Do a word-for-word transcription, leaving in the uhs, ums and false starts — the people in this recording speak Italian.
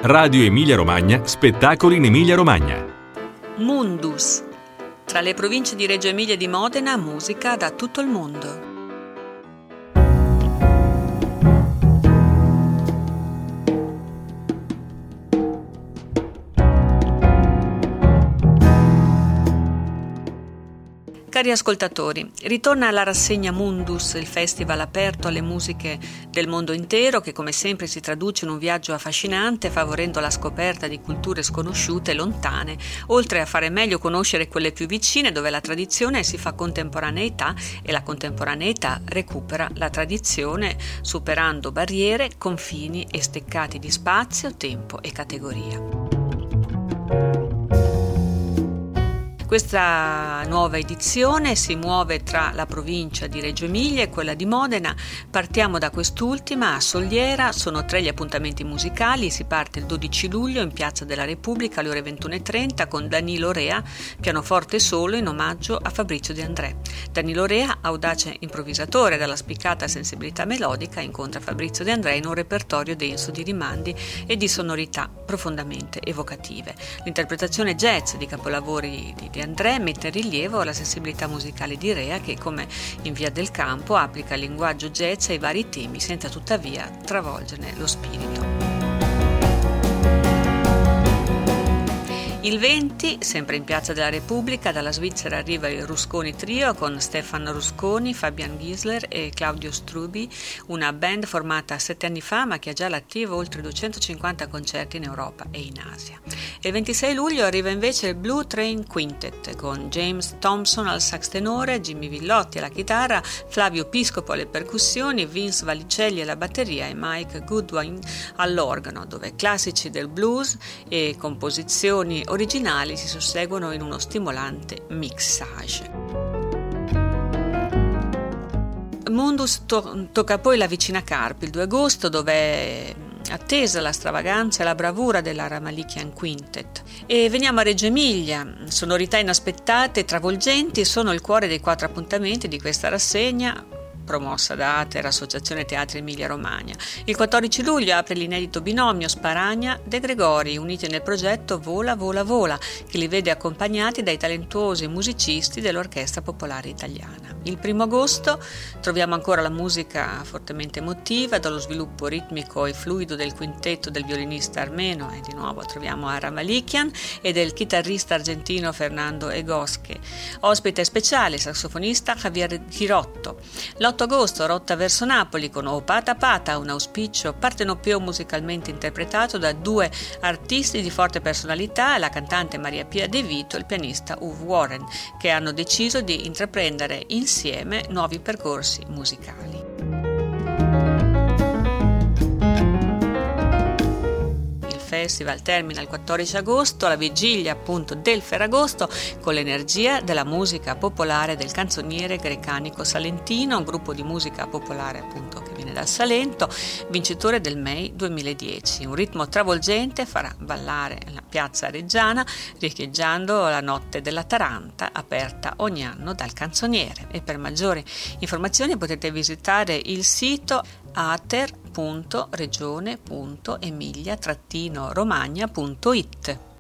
Radio Emilia Romagna, spettacoli in Emilia Romagna. Mundus. Tra le province di Reggio Emilia e di Modena, musica da tutto il mondo. Cari ascoltatori, ritorna alla rassegna Mundus, il festival aperto alle musiche del mondo intero che come sempre si traduce in un viaggio affascinante favorendo la scoperta di culture sconosciute e lontane, oltre a fare meglio conoscere quelle più vicine dove la tradizione si fa contemporaneità e la contemporaneità recupera la tradizione superando barriere, confini e steccati di spazio, tempo e categoria. Questa nuova edizione si muove tra la provincia di Reggio Emilia e quella di Modena. Partiamo da quest'ultima, a Soliera. Sono tre gli appuntamenti musicali. Si parte il dodici luglio in Piazza della Repubblica alle ore ventuno e trenta con Danilo Rea, pianoforte solo in omaggio a Fabrizio De André. Danilo Rea, audace improvvisatore dalla spiccata sensibilità melodica, incontra Fabrizio De André in un repertorio denso di rimandi e di sonorità profondamente evocative. L'interpretazione jazz di capolavori di De André mette in rilievo la sensibilità musicale di Rea che, come in Via del Campo, applica il linguaggio jazz ai vari temi senza tuttavia travolgerne lo spirito. Il venti, sempre in Piazza della Repubblica, dalla Svizzera arriva il Rusconi Trio con Stefan Rusconi, Fabian Gisler e Claudio Strubi, una band formata sette anni fa ma che ha già all'attivo oltre duecentocinquanta concerti in Europa e in Asia. Il ventisei luglio arriva invece il Blue Train Quintet con James Thompson al sax tenore, Jimmy Villotti alla chitarra, Flavio Piscopo alle percussioni, Vince Valicelli alla batteria e Mike Goodwin all'organo, dove classici del blues e composizioni originali si susseguono in uno stimolante mixage. Mundus to- tocca poi la vicina Carpi il due agosto, dove è attesa la stravaganza e la bravura della Ramalikian Quintet. E veniamo a Reggio Emilia. Sonorità inaspettate e travolgenti sono il cuore dei quattro appuntamenti di questa rassegna promossa da Ater, Associazione Teatri Emilia Romagna. Il quattordici luglio apre l'inedito binomio Sparagna De Gregori, uniti nel progetto Vola Vola Vola, che li vede accompagnati dai talentuosi musicisti dell'Orchestra Popolare Italiana. Il primo agosto troviamo ancora la musica fortemente emotiva, dallo sviluppo ritmico e fluido del quintetto del violinista armeno, e di nuovo troviamo a Ramalikian, e del chitarrista argentino Fernando Egosche. Ospite speciale, sassofonista Javier Girotto. l'otto agosto rotta verso Napoli con O Pata Pata, un auspicio partenopeo musicalmente interpretato da due artisti di forte personalità, la cantante Maria Pia De Vito e il pianista Uwe Warren, che hanno deciso di intraprendere insieme nuovi percorsi musicali. Il festival termina il quattordici agosto, alla vigilia appunto del Ferragosto, con l'energia della musica popolare del canzoniere grecanico salentino, un gruppo di musica popolare appunto che viene dal Salento, vincitore del M E I duemiladieci. Un ritmo travolgente farà ballare la piazza reggiana, riecheggiando la notte della Taranta, aperta ogni anno dal canzoniere. E per maggiori informazioni potete visitare il sito ater punto regione punto emilia romagna punto it.